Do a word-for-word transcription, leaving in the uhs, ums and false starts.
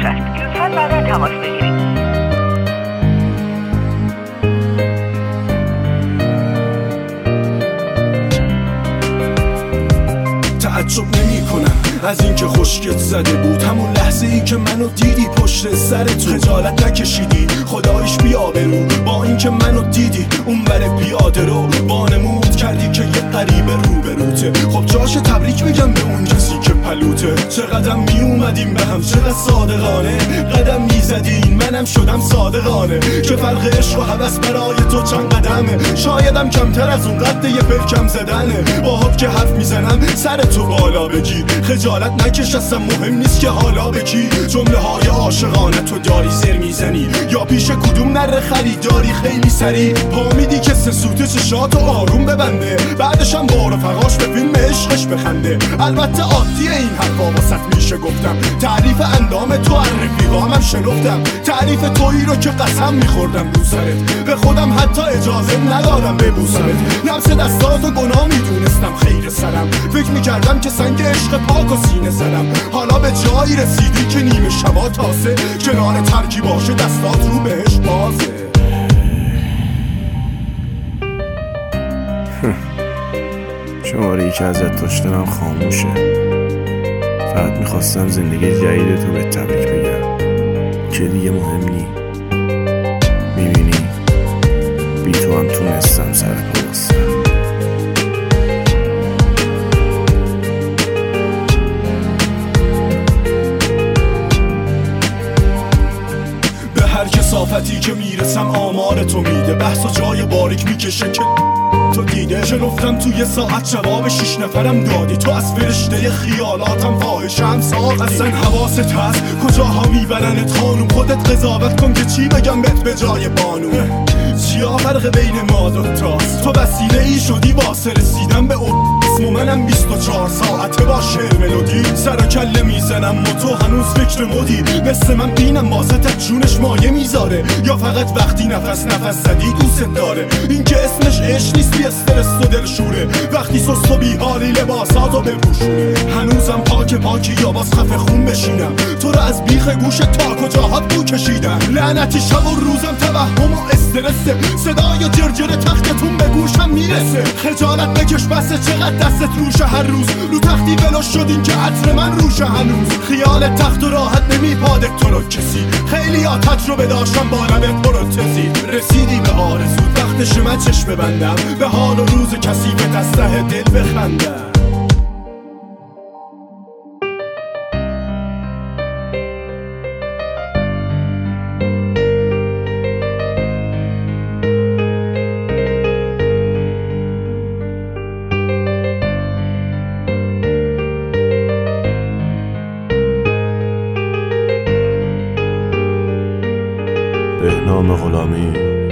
است. لطفاً بعدا تماس بگیرید. تعجب نمی کنم از اینکه خشکت زده بود همون لحظه ای که منو دیدی پشت سرت. خجالت نکشیدی خدایش بیا برو با اینکه منو دیدی اون بر پیاده رو وانمود کردی که یه غریبه رو بروته. خب جاش تبریک بگم به اون کسی که پلوته. چه قدم می اومدیم به هم چقدر صادقانه قدم می زدیم منم شدم صادقانه. که فرق عشق و هوس برای تو چند قدمه شایدم کمتر از اون قد یه پرکم زدنه. با حب که حرف میزنم سر تو بالا بگی خجالت نکش اصلا مهم نیست که حالا بکی. جمله های عاشقانه تو داری زر میزنی یا پیش کدوم نره خریداری خیلی سری پا میدی که سه سوته چشاتو آروم ببنده بعدش هم بار و فقاش به فیلم عشقش بخنده. البته عادیه این حرفا واسط میشه گفتم تعریف اندام تو از رفیقامم شنفتم. تعریف تویی رو که قسم میخوردم رو سرت به خودم حتی اجازه ندادم ببوسمت. لمس دستاتو گناه میدونستم خیر سرم فکر میکردم که سنگ عشق پاک و سینه زدم. حالا به جایی رسیدی که نیمه شبا تازه کنار ترکی باشه دستات رو بهش بازه. شماره ای که ازت داشتم خاموشه. فقط میخواستم زندگی جدید تو به تبریک بگم که دیگه مهم نی. میبینی بی تو هم تونستم سر پا بستم. هر کثافتی که میرسم آمار تو میده بحث و جای باریک میکشه که تو دیده. شنفتم توی ساعت جواب شیش نفرم دادی تو از فرشته خیالاتم فاحشم ساختی. اصلا حواست هست کجاها میبرنت خانوم خودت قضاوت کن که چی بگم بهت به جای بانو. چیا فرق بین ما دوتاست تو وسیله ای شدی واسه رسیدن به اسم و منم بیست و چهار ساعته با شعر ملودی. سر و کله میزنم و تو هنوز فکر مدی مثل من بینم واسه جونش مایه میذاره یا فقط وقتی نفس نفس زدی دوست داره. این که اسمش عشق نیست بی استرس و دلشوره وقتی سست و بیحالی لباساتو بپوشونه. هنوزم پاک پاکی یا باز خفه خون بشینم تو رو از بیخ گوش تا کجاهات بو کشیدم. لعنتی شب و روزم توهم و استرسه صدای جرجر تختتون به گوشم میرسه. خجالت بکش بسه چقدر دستت روشه هر روز رو تختی ولش شدین که عطر من روشه هنوز. خیال تخت و راحت نمیپاده تو رو کسی خیلی ها تجربه داشتم با لبت پروتزی. رسیدی به آرزود وقتش من چشم ببندم به حال و روز کسی به دسته دل بخندم. بهنام غلامی